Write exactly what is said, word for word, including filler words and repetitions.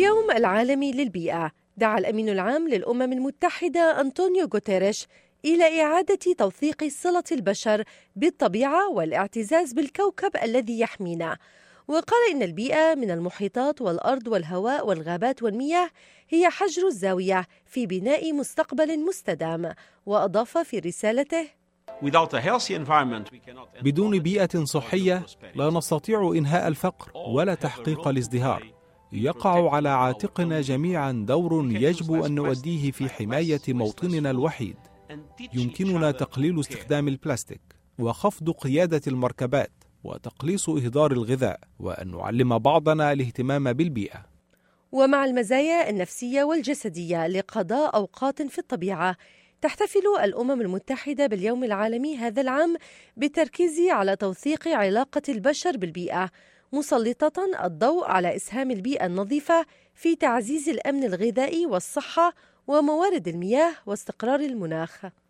اليوم العالمي للبيئة، دعا الأمين العام للأمم المتحدة أنطونيو غوتيريش إلى إعادة توثيق صلة البشر بالطبيعة والاعتزاز بالكوكب الذي يحمينا. وقال إن البيئة من المحيطات والأرض والهواء والغابات والمياه هي حجر الزاوية في بناء مستقبل مستدام. وأضاف في رسالته: بدون بيئة صحية لا نستطيع إنهاء الفقر ولا تحقيق الازدهار. يقع على عاتقنا جميعا دور يجب أن نؤديه في حماية موطننا الوحيد. يمكننا تقليل استخدام البلاستيك وخفض قيادة المركبات وتقليص إهدار الغذاء، وأن نعلم بعضنا الاهتمام بالبيئة. ومع المزايا النفسية والجسدية لقضاء أوقات في الطبيعة، تحتفل الأمم المتحدة باليوم العالمي هذا العام بالتركيز على توثيق علاقة البشر بالبيئة، مسلطة الضوء على إسهام البيئة النظيفة في تعزيز الأمن الغذائي والصحة وموارد المياه واستقرار المناخ.